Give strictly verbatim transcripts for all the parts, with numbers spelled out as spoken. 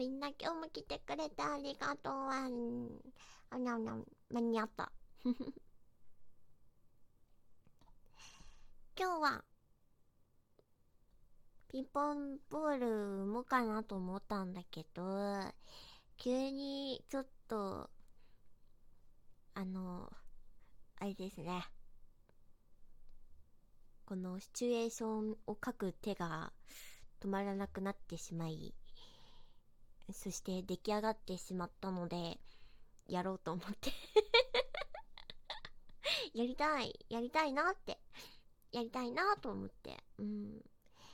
みんな今日も来てくれてありがとう。あんあにゃんにゃん、間に合った。今日はピンポンボール産もうかなと思ったんだけど、急にちょっと、あの、あれですね。このシチュエーションを書く手が止まらなくなってしまい、そして出来上がってしまったので、やろうと思ってやりたい、やりたいなって、やりたいなと思って、うん。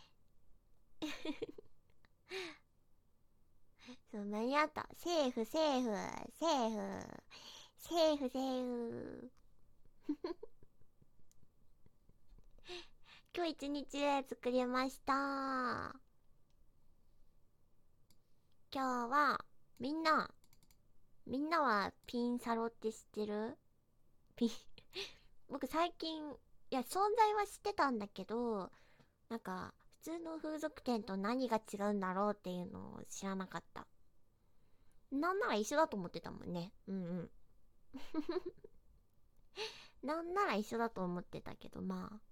そう、間に合った。セーフ、セーフ、セーフ、セーフ、セーフ。今日一日で作りました。今日は、みんな、みんなはピンサロって知ってる？ピン僕最近、いや、存在は知ってたんだけど、なんか、普通の風俗店と何が違うんだろうっていうのを知らなかった。なんなら一緒だと思ってたもんね。うんうん。なんなら一緒だと思ってたけど、まあ。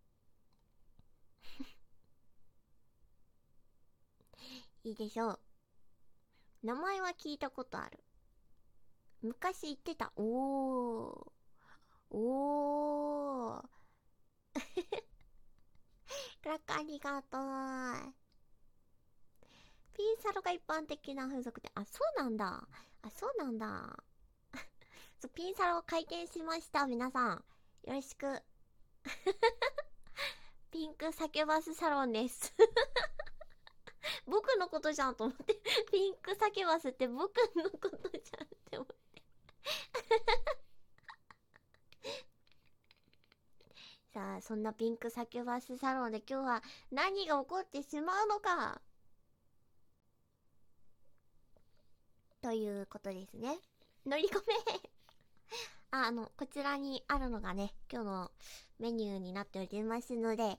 いいでしょう。名前は聞いたことある。昔言ってた。おー。おー。クラッカーありがとう。ピンサロが一般的な風俗で、あ、そうなんだ。あ、そうなんだ。そう、ピンサロ開店しました。皆さん。よろしく。ピンクサケバスサロンです。僕のことじゃんと思って。ピンクサケバスって僕のことじゃんって思って。さあ、そんなピンクサケバスサロンで今日は何が起こってしまうのかということですね。乗り込めあ、あの、こちらにあるのがね、今日のメニューになっておりますので、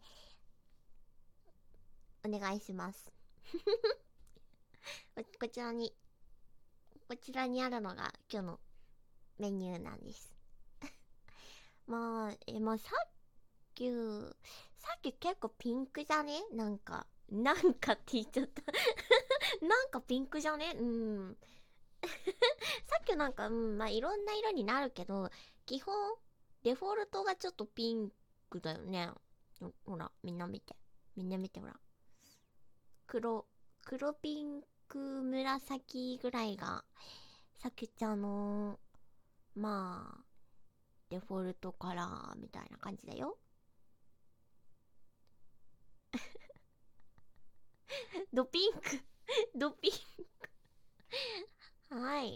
お願いします。こ、こちらに、こちらにあるのが今日のメニューなんです。まあ、え、まあ、さっき、さっき結構ピンクじゃね？なんか、なんかって言っちゃったなんかピンクじゃね？うん。さっきなんか、うん、まあいろんな色になるけど、基本、デフォルトがちょっとピンクだよね。ほほら、みんな見て。みんな見て、ほら。黒、黒ピンク紫ぐらいが、さきちゃんの、まあ、デフォルトカラーみたいな感じだよ。ドピンクドピンクはい。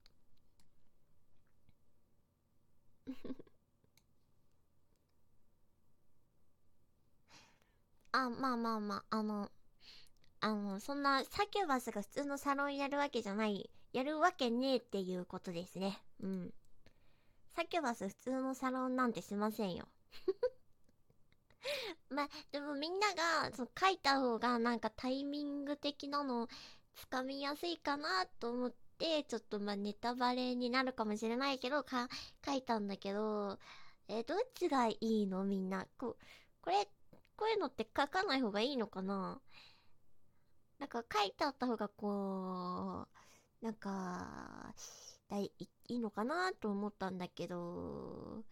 あ、まあまあまあ、あの、あの、そんなサキュバスが普通のサロンやるわけじゃない、やるわけねえっていうことですね。うん。サキュバス普通のサロンなんてしませんよ。まあ、でもみんなが、その書いた方がなんかタイミング的なのつかみやすいかなと思って、ちょっとまあネタバレになるかもしれないけど、か、書いたんだけど、えーどっちがいいのみんな。こ、これ、こういうのって書かない方がいいのかな？なんか書いてあった方がこう、なんか、だい、いいいのかなと思ったんだけど、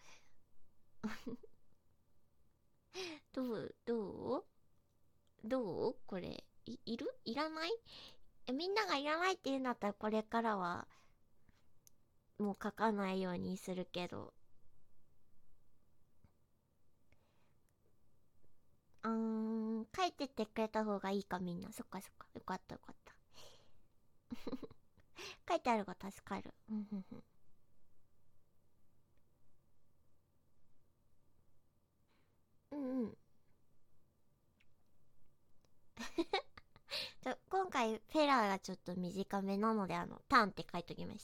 どう、どうどうこれ、い、いるいらない？え、みんながいらないって言うんだったらこれからはもう書かないようにするけど。うーん、書いてってくれた方がいいかみんな。そっかそっか。よかったよかった。書いてあるが助かる。うんうんうん。うんうん。じゃ、今回フェラーがちょっと短めなので、あの、ターンって書いときました。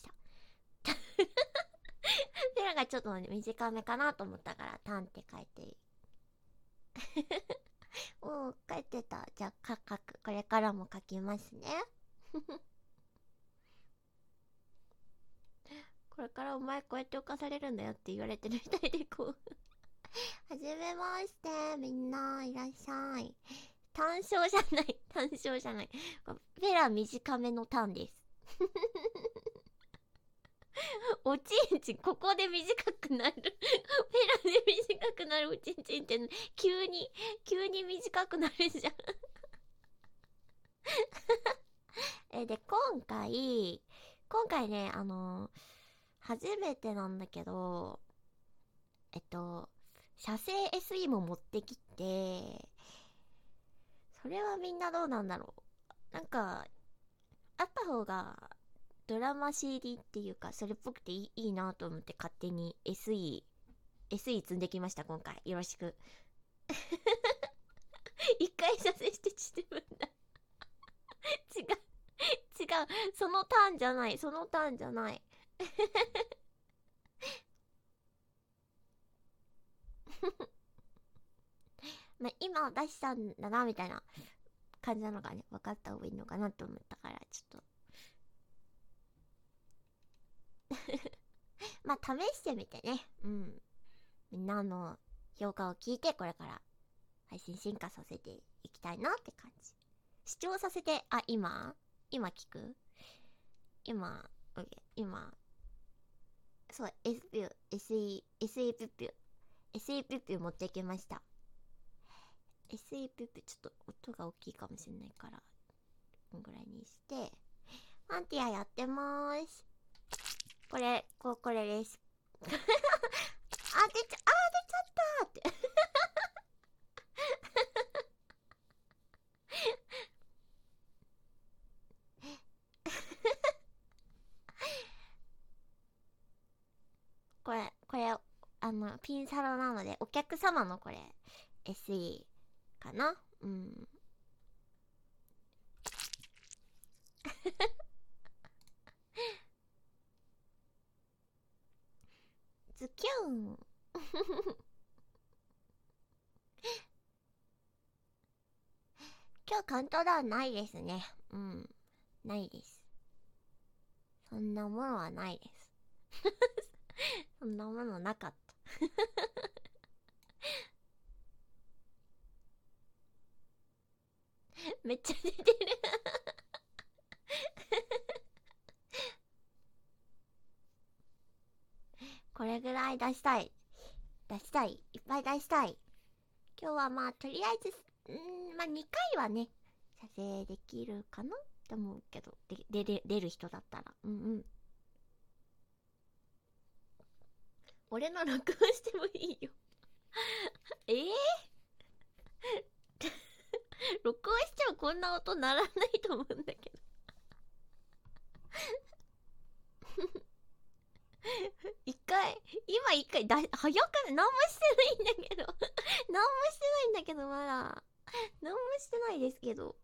フェラーがちょっと短めかなと思ったから、ターンって書いて。おー、書いてた。じゃあ、か、書く。これからも書きますね。 これからお前こうやって犯されるんだよって言われてるみたいで、こうはじめまして、みんないらっしゃい。単勝じゃない単勝じゃない、フェラ短めの単ですおちんちんここで短くなるフェラで短くなるおちんちんって急に急に短くなるじゃんえで今回今回ね、あのー、初めてなんだけど、えっと射精 エスイー も持ってきて、それはみんなどうなんだろう。なんかあった方がドラマ シーディー っていうかそれっぽくていい、いいなと思って勝手に エスイー エスイー 積んできました今回。よろしく一回射精して自分だ違う違う、そのターンじゃない、そのターンじゃないまあ今出したんだなみたいな感じなのがね、分かった方がいいのかなと思ったから、ちょっとまあ試してみてね、うん、みんなの評価を聞いてこれから配信進化させていきたいなって感じ。視聴させて、あ、今今聞く今、OK、今、そう、S ピュー、SE、SE ピュピュ、SE ピュピュ持ってきました。SE ピュピュ、ちょっと音が大きいかもしれないから、こんぐらいにして、マンティアやってまーす。これ、こう、これです。あ、出ちゃ、あ、出ちゃったーってこれ、これ、あの、ピンサロなので、お客様のこれ、エスイー かな。うん。ズキュン今日カウントダウンないですね。うん。ないです。そんなものはないですそんなものなかっためっちゃ出てるこれぐらい出したい。出したい。いっぱい出したい。今日はまあ、とりあえず、んーまあにかいはね、射精できるかなって思うけど、で、で、出る人だったら。うんうん。俺の録音してもいいよえー、録音してもこんな音鳴らないと思うんだけど一回、今一回だ、早くない？何もしてないんだけど何もしてないんだけど、まだ。何もしてないですけど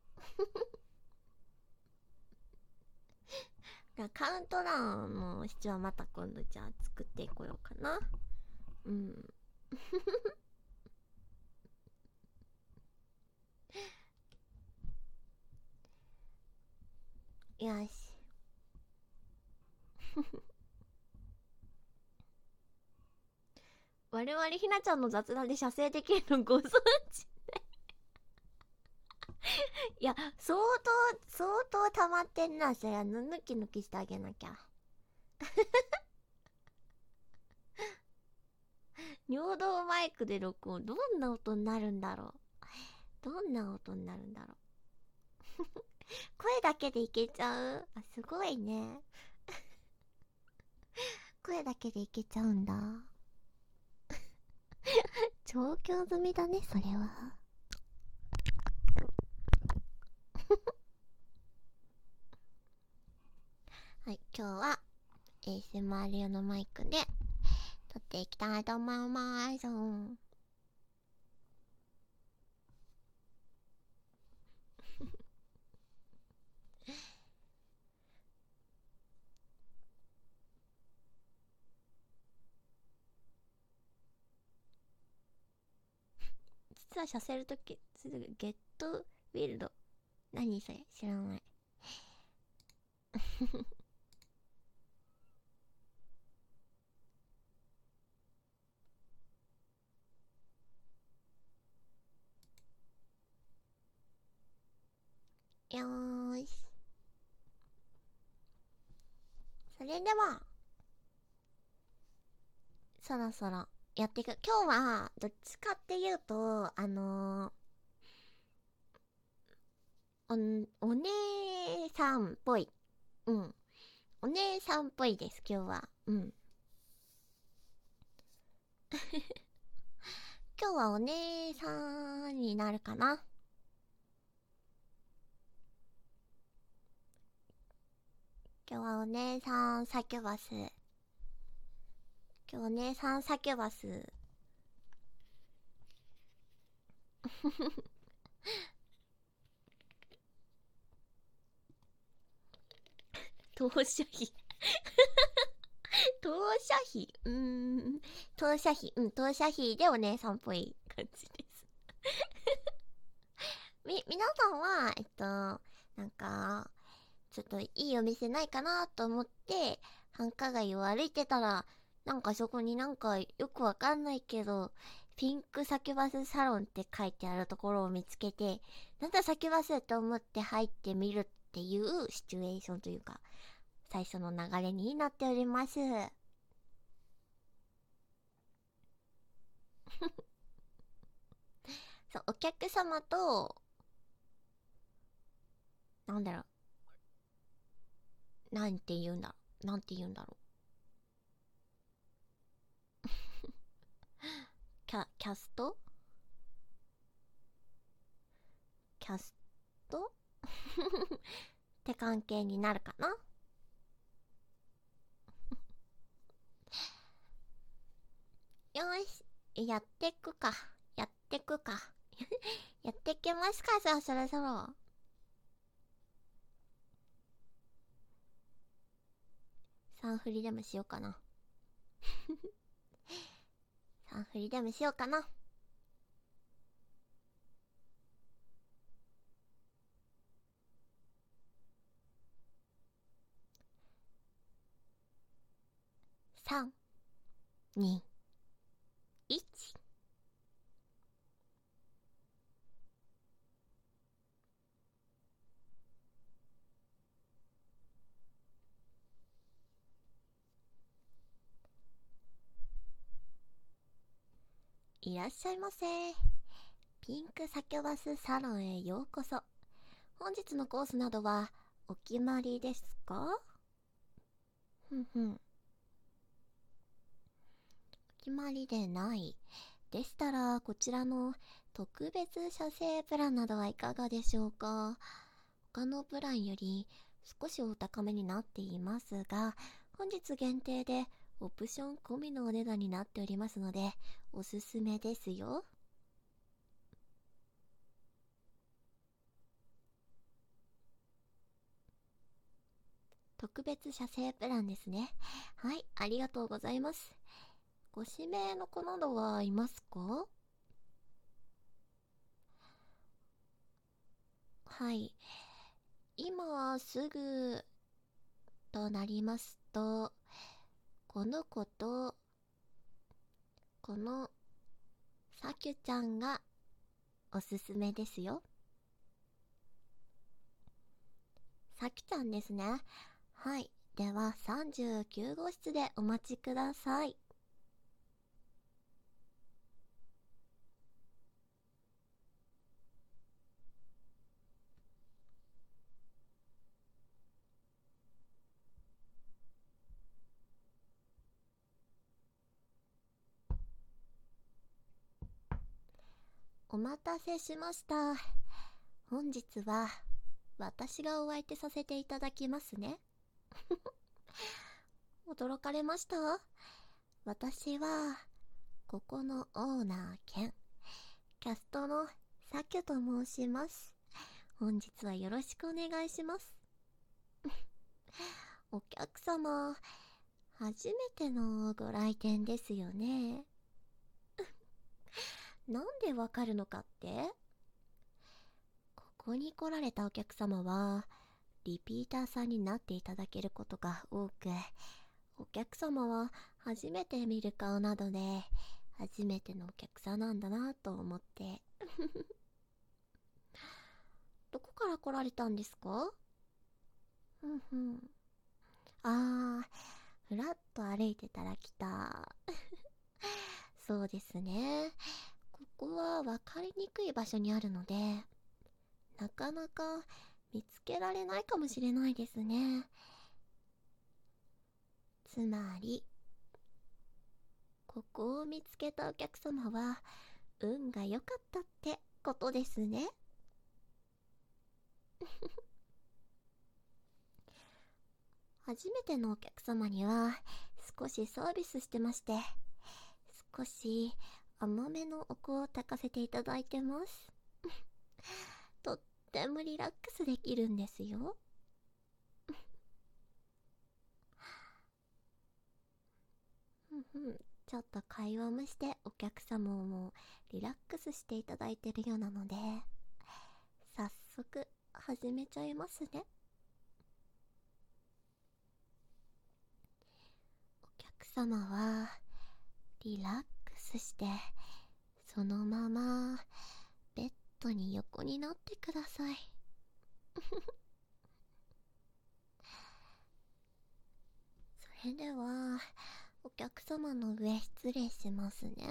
カウントダウンの質はまた今度じゃあ作っていこようかな。うんよし我々ひなちゃんの雑談で射精できるのご存知いや、相当相当溜まってんな。そりゃぬぬきぬきしてあげなきゃ尿道マイクで録音、どんな音になるんだろう。どんな音になるんだろう声だけでいけちゃう。あ、すごいね声だけでいけちゃうんだ調教済みだね、それははい、今日は エーエスエムアール 用のマイクで撮っていきたいと思います実はさせるときすぐゲットウィルド、何それ知らないよーし。それでは、そろそろやっていく。今日は、どっちかっていうと、あのー、おん、お姉さんっぽい。うん。お姉さんっぽいです、今日は。うん。今日はお姉さんになるかな。今日はお姉さんサキュバス。今日お姉さんサキュバス。当社費当社費うーん。当社費。うん、当社費でお姉さんっぽい感じですみ、皆さんは、えっと、なんか、ちょっといいお店ないかなと思って、繁華街を歩いてたら、なんかそこになんかよくわかんないけど、ピンクサキュバスサロンって書いてあるところを見つけて、なんだサキュバスと思って入ってみるっていうシチュエーションというか、最初の流れになっております。そう、お客様と、なんだろう、なんて言うんだ、なんて言うんだろう。キャ、キャストキャストって関係になるかな。よし、やってくか。やってくか。やってきますか、じゃあそろそろ。さん振りでもしようかな。さん振りでもしようかな。さん、に、いち。いらっしゃいませ。ピンクサキュバスサロンへようこそ。本日のコースなどはお決まりですか？ふんふん。お決まりでない。でしたら、こちらの特別写生プランなどはいかがでしょうか？他のプランより少しお高めになっていますが、本日限定でオプション込みのお値段になっておりますので、おすすめですよ。特別写生プランですね。はい、ありがとうございます。ご指名の子などはいますか？はい。今すぐとなりますと、この子と、このさきゅちゃんがおすすめですよ。さきちゃんですね。はい。ではさんじゅうきゅう号室でお待ちください。お待たせしました。本日は私がお相手させていただきますね。驚かれました？私はここのオーナー兼キャストのさきゅと申します。本日はよろしくお願いします。お客様、初めてのご来店ですよね。なんでわかるのかって？ここに来られたお客様はリピーターさんになっていただけることが多く、お客様は初めて見る顔などで初めてのお客さんなんだなと思ってどこから来られたんですか？うんうん。あー、ふらっと歩いてたら来た。そうですね。ここは分かりにくい場所にあるので、なかなか見つけられないかもしれないですね。つまり、ここを見つけたお客様は運が良かったってことですね。初めてのお客様には少しサービスしてまして、少し甘めのお香を炊かせていただいてます。とってもリラックスできるんですよ。うんうん。ちょっと会話もしてお客様もリラックスしていただいてるようなので、早速始めちゃいますね。お客様はリラックスしてそのままベッドに横になってください。それではお客様の上失礼しますね。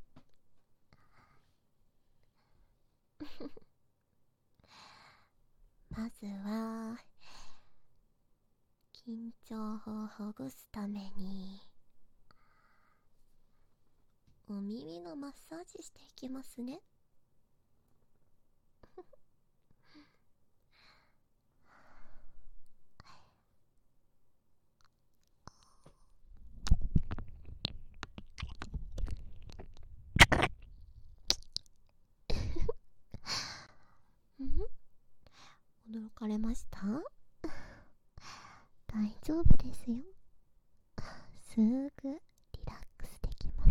まずは緊張をほぐすためにお耳のマッサージしていきますね。驚かれました？大丈夫ですよ。すぐリラックスできます。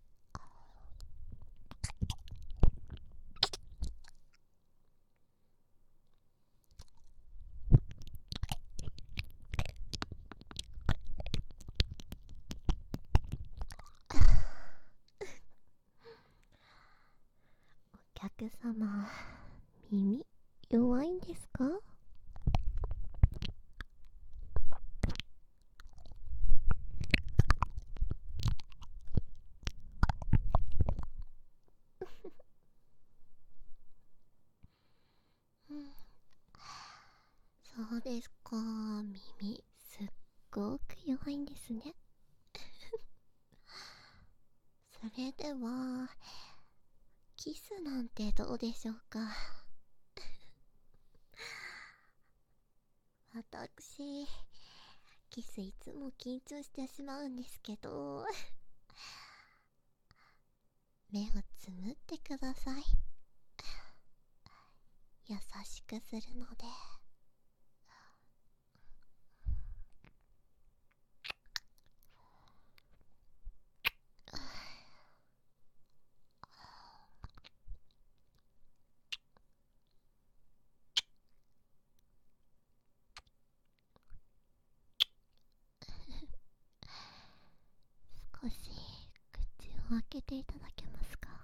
お客様、耳弱いんですか？うん、そうですか。耳すっごく弱いんですね。それではキスなんてどうでしょうか？私キスいつも緊張してしまうんですけど、目をつむってください。優しくするので。少し口を開けていただけますか？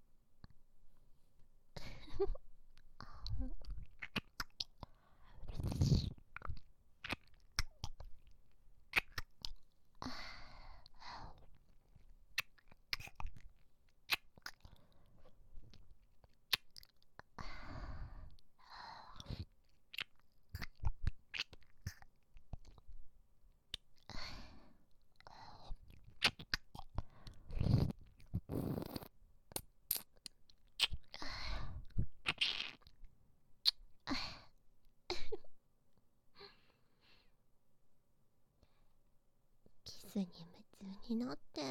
キスに夢中になって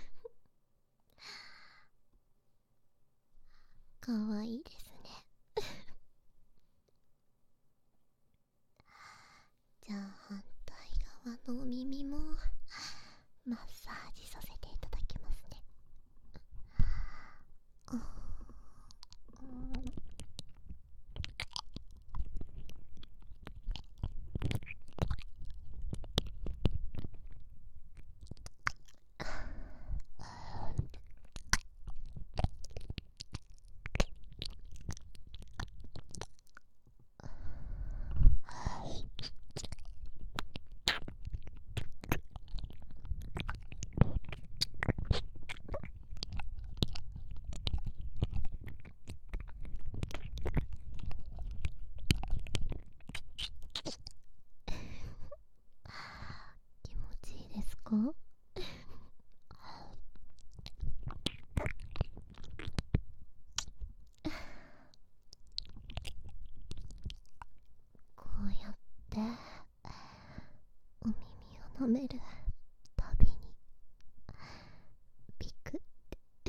かわいいですね。じゃあ反対側のお耳もマッサージさせていただきますね。あてお耳を舐めるたびにビクって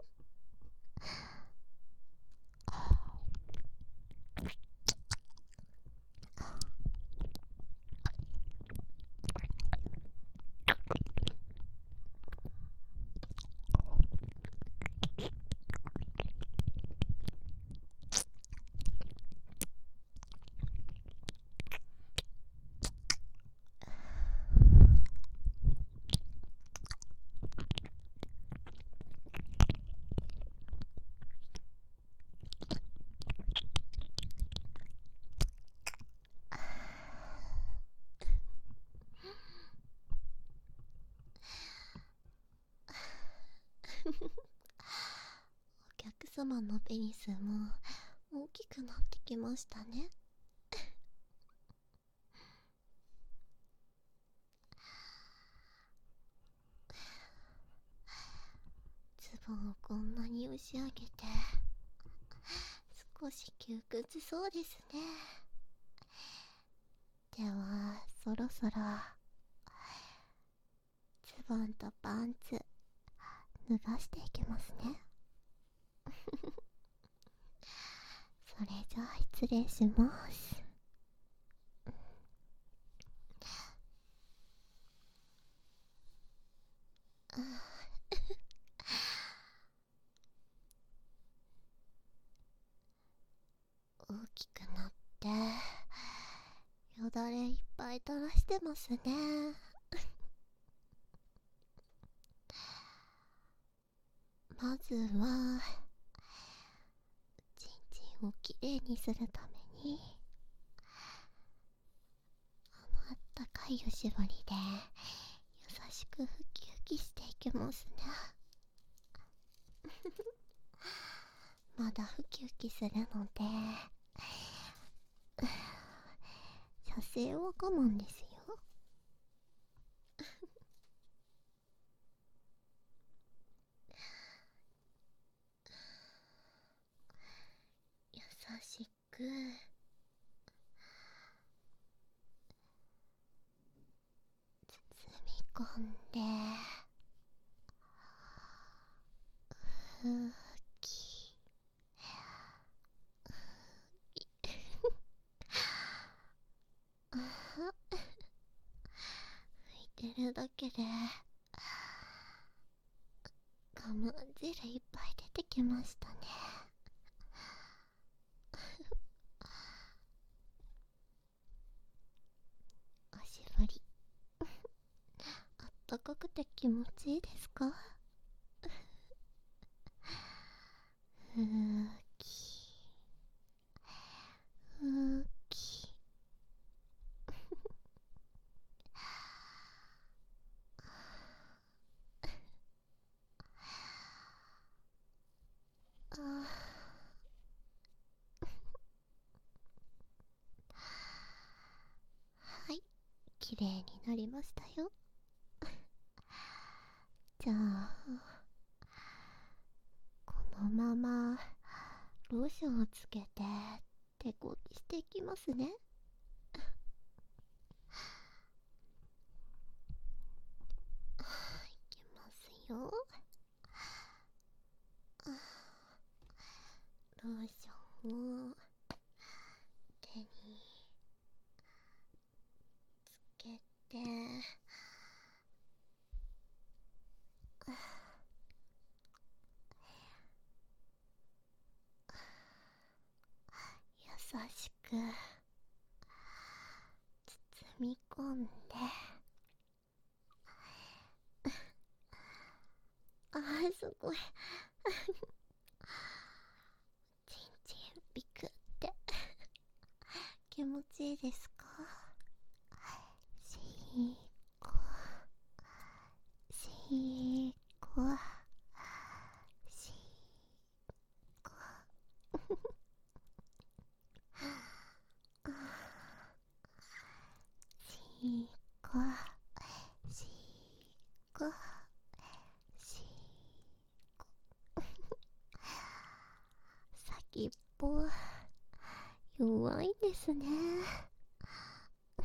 お客様のペニスも大きくなってきましたね。ズボンをこんなに押し上げて少し窮屈そうですね。ではそろそろズボンとパンツ脱がしていきますね。それじゃあ失礼します。大きくなってよだれいっぱい垂らしてますね。まずはちんちんをきれいにするためにあのあったかいおしぼりで優しくふきふきしていきますね。まだふきふきするので射精は我慢ですよ。優しく包み込んでふき拭いてるだけで我慢汁いっぱい出てきましたね。おしぼりあったかくて気持ちいいですか？ふきふきあはい、きれいになりましたよ。じゃあこのままローションをつけて手こぎしていきますね。いきますよ。ローションを手につけて優しく包み込んであーすごいちんちんビクって気持ちいいですか？しーこしーこしーこしーこしーこしーこ先っぽ弱いんですね。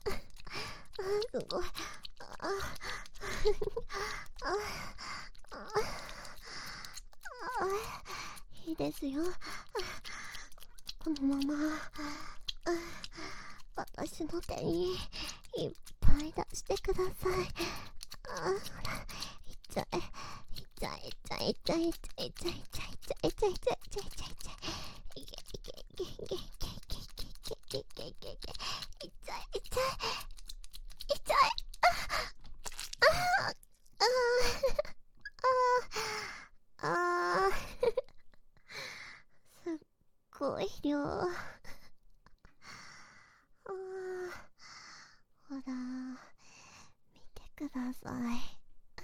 すごい。ああいいですよ。このまま私の手にいっぱい出してください。あ、ほら、痛い痛い痛い痛い痛い痛い痛い痛い痛い痛い痛い痛い痛い痛いいけいけいけいけいけいけいけいけいけいけいけ痛い痛い痛い。あああああすっごい量。ああほら見てください。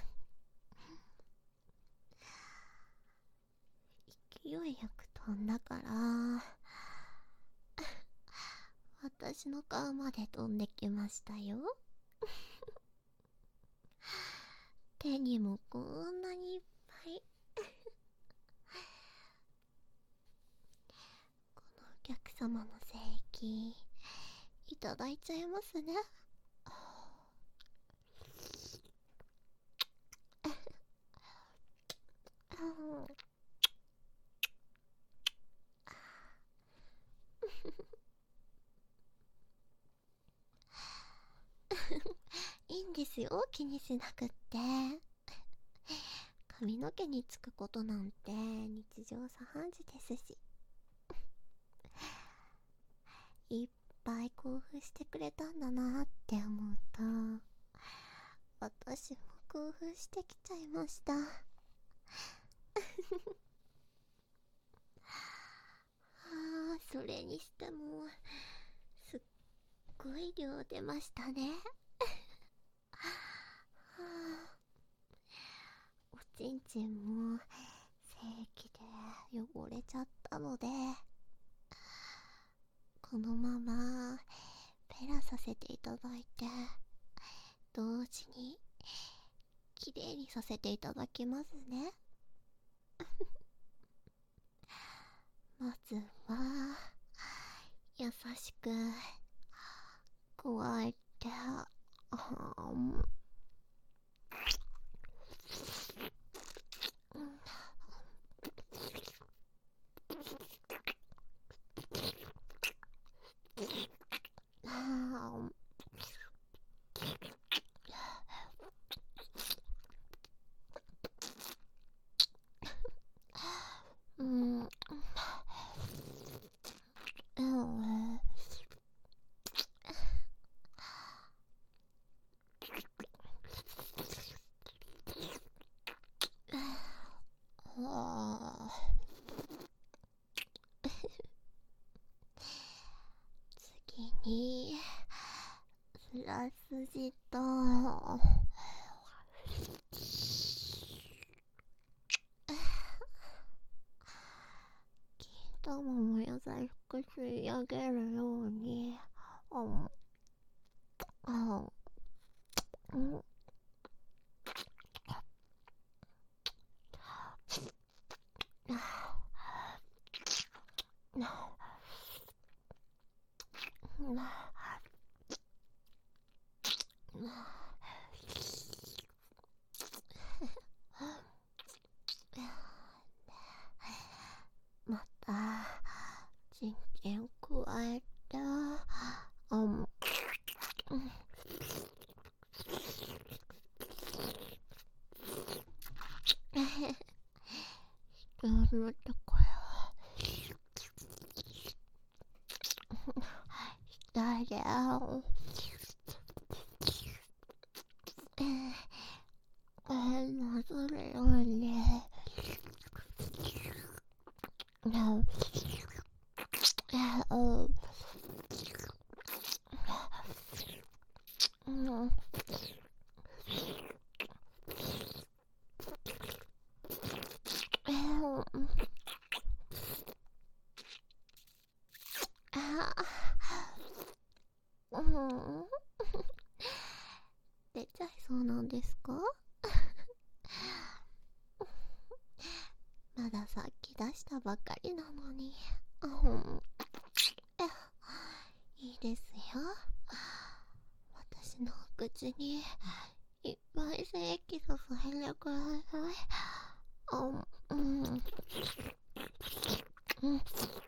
勢いよく飛んだから私の顔まで飛んできましたよ。手にもこんなにいっぱい。このお客様の精液いただいちゃいますね。いいんですよ、気にしなくって。髪の毛につくことなんて日常茶飯事ですし。いっぱい興奮してくれたんだなって思うと私も興奮してきちゃいました。あー、それにしてもすっごい量出ましたね。はあ、おちんちんも精液で汚れちゃったのでこのままペラさせていただいて同時にきれいにさせていただきますね。まずは優しく加えて、あんうん、うん、次に筋と金玉も優しく吸い上げるように、あんあうんまた人権加えて、あんやるとこよしたよ。えー、えー、なぞるよね。えー、えー、うんうんえー、あーうん出ちゃいそうなんですか？まださっき出したばっかりなのに。うん、いいですよ。私の口にいっぱい精液注いでください。あうん、うん、うん、うん、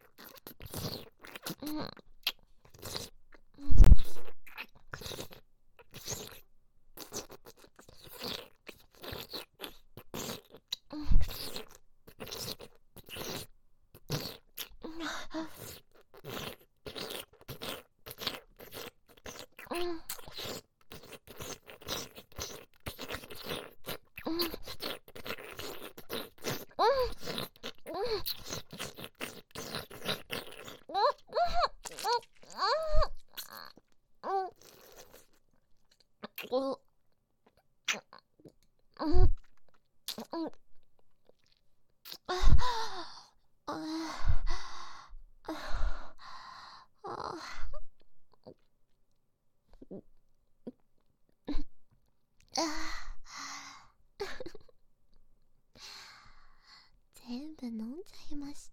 全部飲んじゃいました。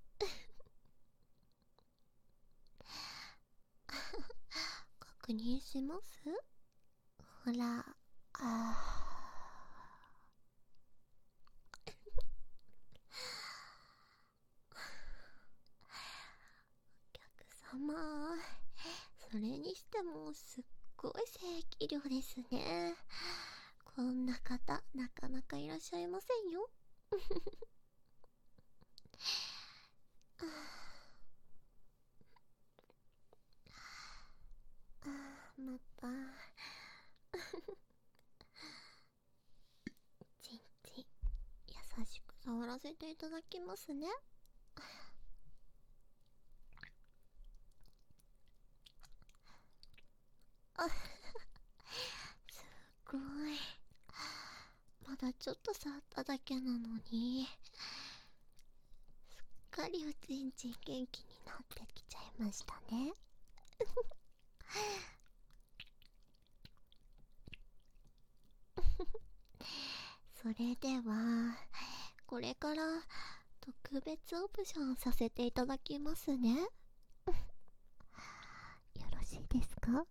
確認します？ほら、あお客様、それにしてもすっごい正規量ですね。こんな方なかなかいらっしゃいませんよ。あーまたちんちん優しく触らせていただきますね。あすごい、まだちょっと触っただけなのにすっかりおちんちん元気になってきちゃいましたね。それではこれから特別オプションさせていただきますね。よろしいですか？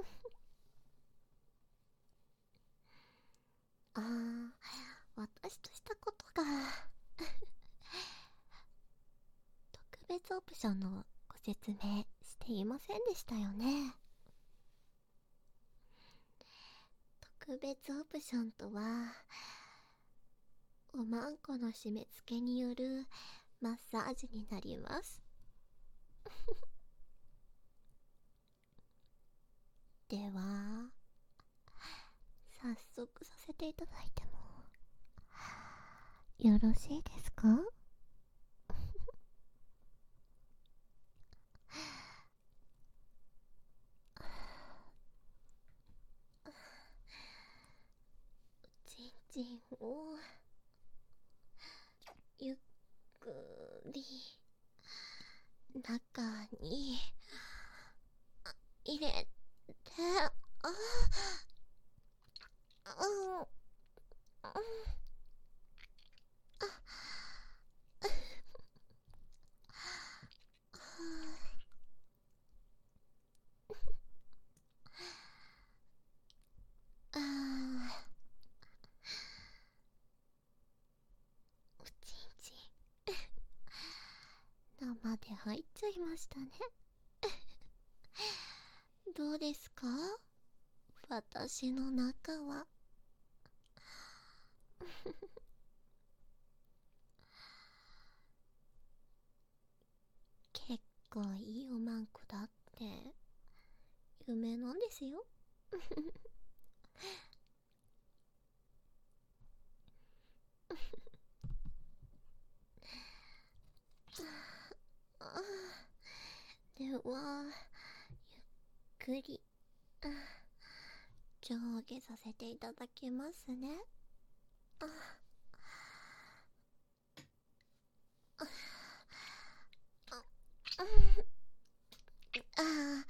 あー、私としたことが特別オプションのご説明していませんでしたよね。特別オプションとは、おまんこの締め付けによるマッサージになります。では早速させていただいてもよろしいですか？ まで入っちゃいましたね。どうですか、私の中は。結構いいおまんこだって有名なんですよ。ではゆっくり上下させていただきますね。あああ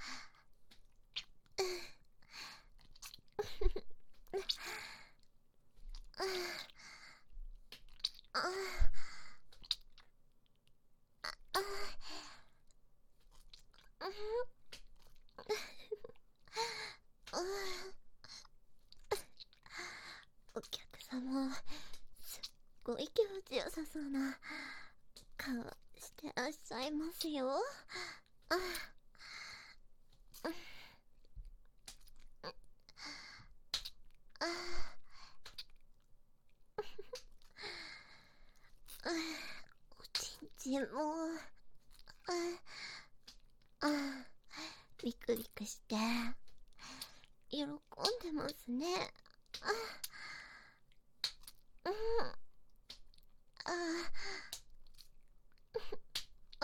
お客様、すっごい気持ちよさそうな顔してらっしゃいますよ。ああおちんちんもああビクビクして喜んでますね。あうんああ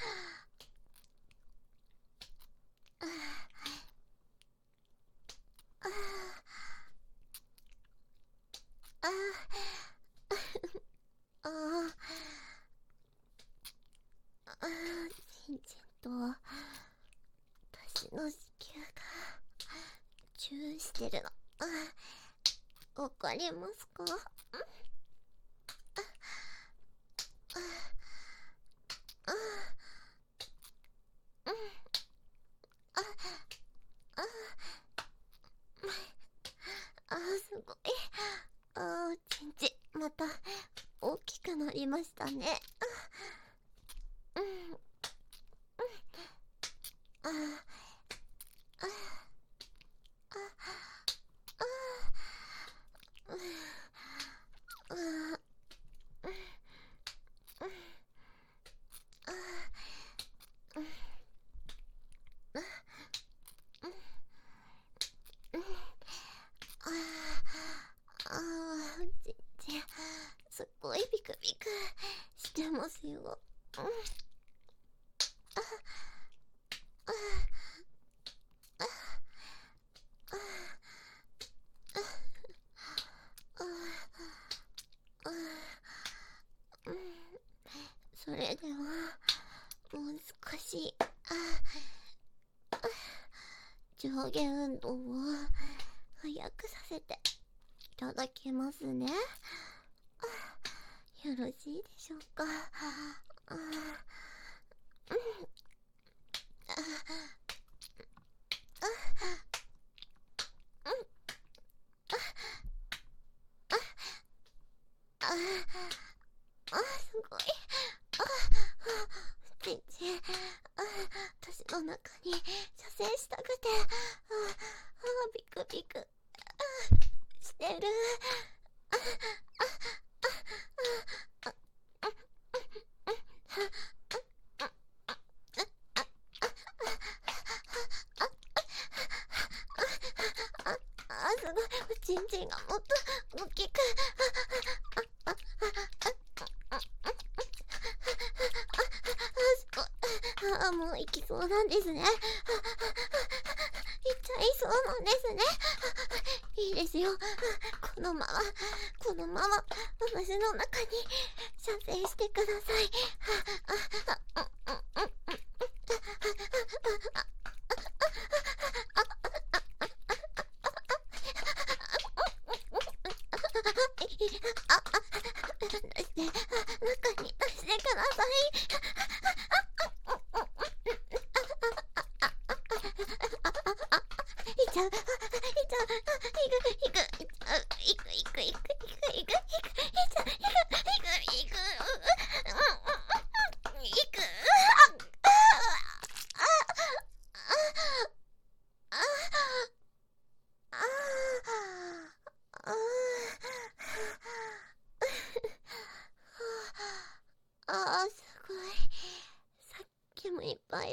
あああああちんちんと私の子宮がチューしてるのわかりますか？ああすごい。あーちんちんまた大きくなりましたね。うんあああああああちんちんすっごいビクビクしてますよ。ああそれではもう少し上下運動を早くさせていただきますね。よろしいでしょうか。ああすごい。ちんちん私の中に射精したくてああビクビクしてる。あすごいちんちんがもっと大きくあもう行きそうなんですね。行っちゃいそうなんですね。いいですよ。このままこのまま私の中に射精してください。出して中に出してください。いっちゃういっちゃういくいくいっちゃういくいくいくいくいくいくいくいっちゃういくいくいくいくいくあ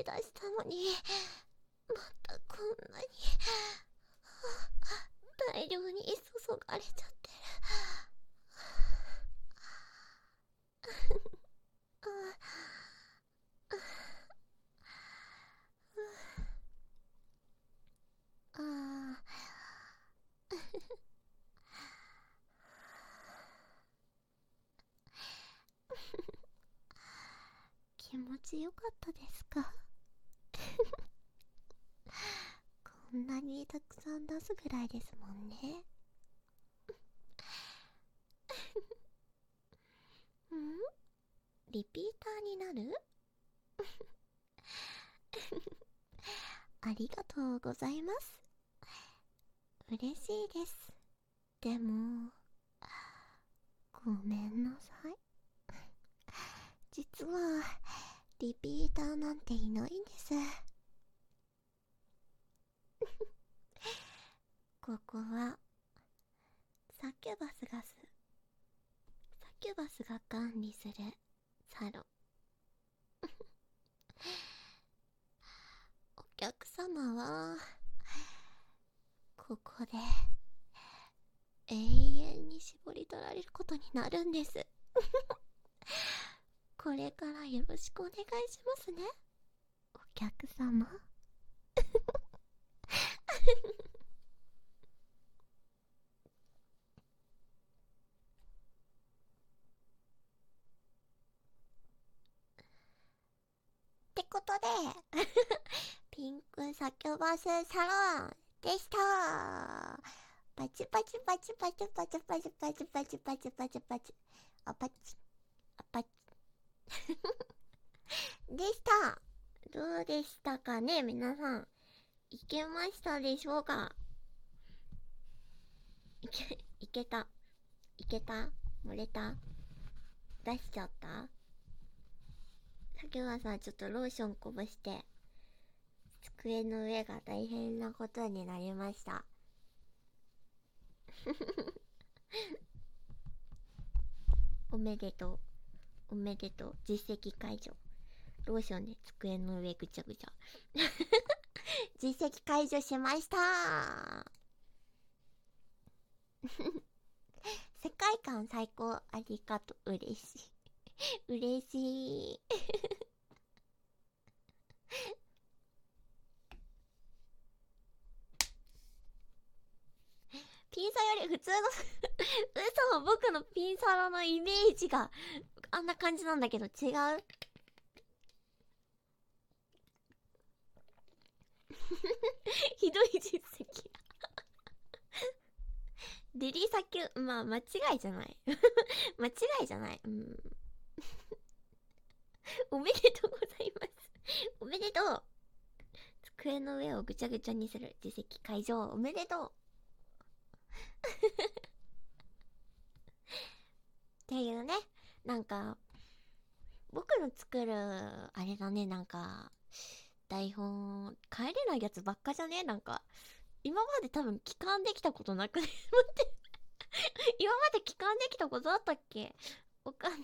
い出したのに、またこんなに大量に注がれちゃってる。ああ気持ちよかったですか？こんなにたくさん出すぐらいですもんね。ん？リピーターになる？ありがとうございます。嬉しいです。でも、ごめんなさい。実は、リピーターなんていないんです。ここは、サキュバスがす、サキュバスが管理するサロン。お客様は、ここで、永遠に絞り取られることになるんです。これからよろしくお願いしますね、お客様。ってことでピンクサキュバスサロンでした。パチパチパチパチパチパチパチパチパチパチパチあパチあパチでした。どうでしたかね、皆さん。いけましたでしょうか？いけ、いけた。いけた？漏れた？出しちゃった？さきはさ、ちょっとローションこぼして、机の上が大変なことになりました。おめでとう。おめでとう。実績解除。ローションで机の上ぐちゃぐちゃ。実績解除しました。世界観最高。ありがとう。嬉しい。嬉しい。ピンサロより普通の嘘、僕のピンサロのイメージがあんな感じなんだけど違う？ひどい実績。デリサキュ、まあ間違いじゃない。間違いじゃない。うん。おめでとうございます。おめでとう。机の上をぐちゃぐちゃにする実績解除。おめでとう。っていうね、なんか僕の作るあれだね、なんか台本帰れないやつばっかじゃね。なんか今まで多分帰還できたことなくね。待って今まで帰還できたことあったっけ？わかんない。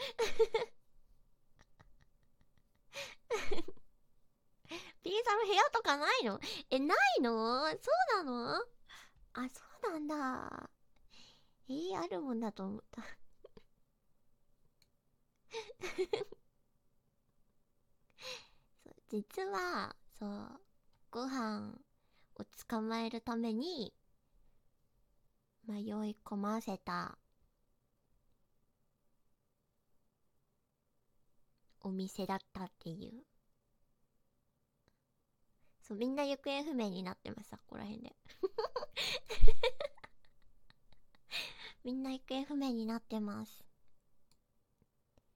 ピンサロ部屋とかないの？え、ないの？そうなの？あ、そうなんだ。えー、あるもんだと思った。そう、実はそうご飯を捕まえるために迷い込ませたお店だったっていう。そう、みんな行方不明になってます、ここら辺で。みんな行方不明になってます。